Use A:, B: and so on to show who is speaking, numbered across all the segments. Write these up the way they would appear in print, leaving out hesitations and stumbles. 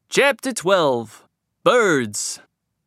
A: Chapter 12, Birds.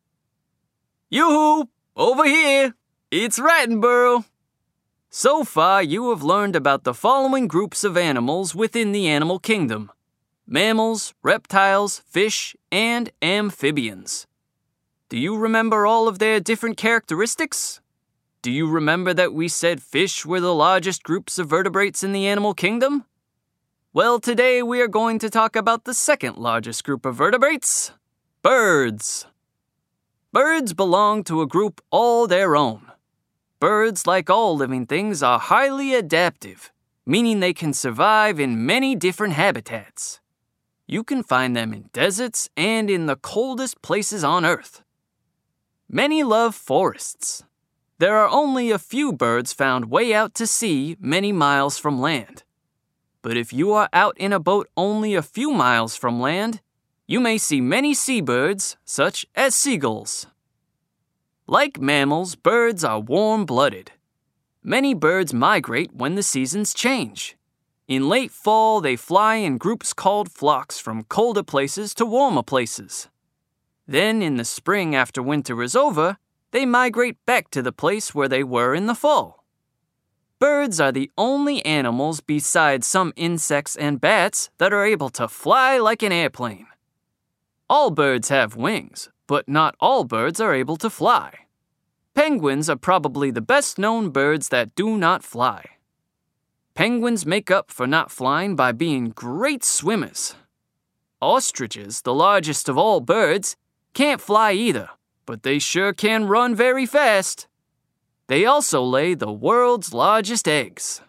A: Yoo-hoo! Over here! It's Rattenborough! So far, you have learned about the following groups of animals within the animal kingdom: mammals, reptiles, fish, and amphibians. Do you remember all of their different characteristics? Do you remember that we said fish were the largest groups of vertebrates in the animal kingdom? Well, today we are going to talk about the second largest group of vertebrates: birds. Birds belong to a group all their own. Birds, like all living things, are highly adaptive, meaning they can survive in many different habitats. You can find them in deserts and in the coldest places on Earth. Many love forests. There are only a few birds found way out to sea, many miles from land. But if you are out in a boat only a few miles from land, you may see many seabirds, such as seagulls. Like mammals, birds are warm-blooded. Many birds migrate when the seasons change. In late fall, they fly in groups called flocks from colder places to warmer places. Then, in the spring after winter is over, they migrate back to the place where they were in the fall. Birds are the only animals besides some insects and bats that are able to fly like an airplane. All birds have wings, but not all birds are able to fly. Penguins are probably the best-known birds that do not fly. Penguins make up for not flying by being great swimmers. Ostriches, the largest of all birds, can't fly either, but they sure can run very fast. They also lay the world's largest eggs.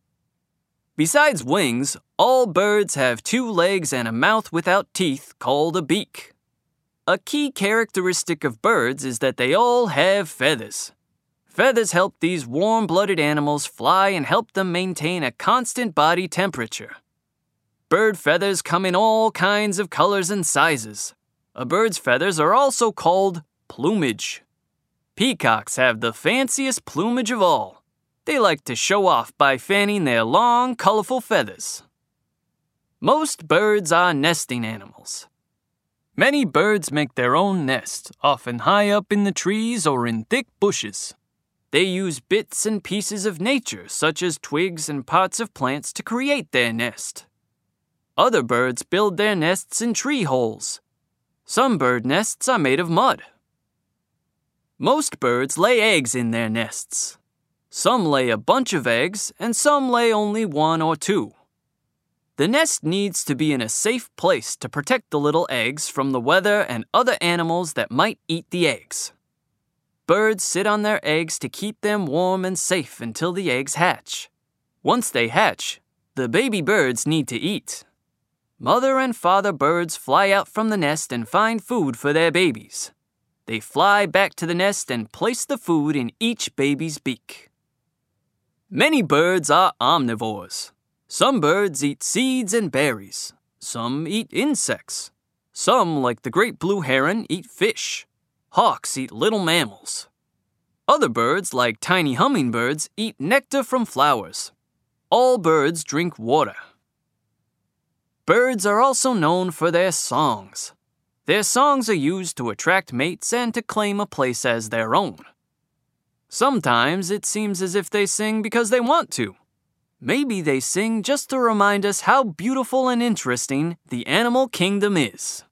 A: Besides wings, all birds have 2 legs and a mouth without teeth called a beak. A key characteristic of birds is that they all have feathers. Feathers help these warm-blooded animals fly and help them maintain a constant body temperature. Bird feathers come in all kinds of colors and sizes. A bird's feathers are also called plumage. Peacocks have the fanciest plumage of all. They like to show off by fanning their long, colorful feathers. Most birds are nesting animals. Many birds make their own nest, often high up in the trees or in thick bushes. They use bits and pieces of nature, such as twigs and parts of plants, to create their nest. Other birds build their nests in tree holes. Some bird nests are made of mud. Most birds lay eggs in their nests. Some lay a bunch of eggs, and some lay only 1 or 2. The nest needs to be in a safe place to protect the little eggs from the weather and other animals that might eat the eggs. Birds sit on their eggs to keep them warm and safe until the eggs hatch. Once they hatch, the baby birds need to eat. Mother and father birds fly out from the nest and find food for their babies. They fly back to the nest and place the food in each baby's beak. Many birds are omnivores. Some birds eat seeds and berries. Some eat insects. Some, like the great blue heron, eat fish. Hawks eat little mammals. Other birds, like tiny hummingbirds, eat nectar from flowers. All birds drink water. Birds are also known for their songs. Their songs are used to attract mates and to claim a place as their own. Sometimes it seems as if they sing because they want to. Maybe they sing just to remind us how beautiful and interesting the animal kingdom is.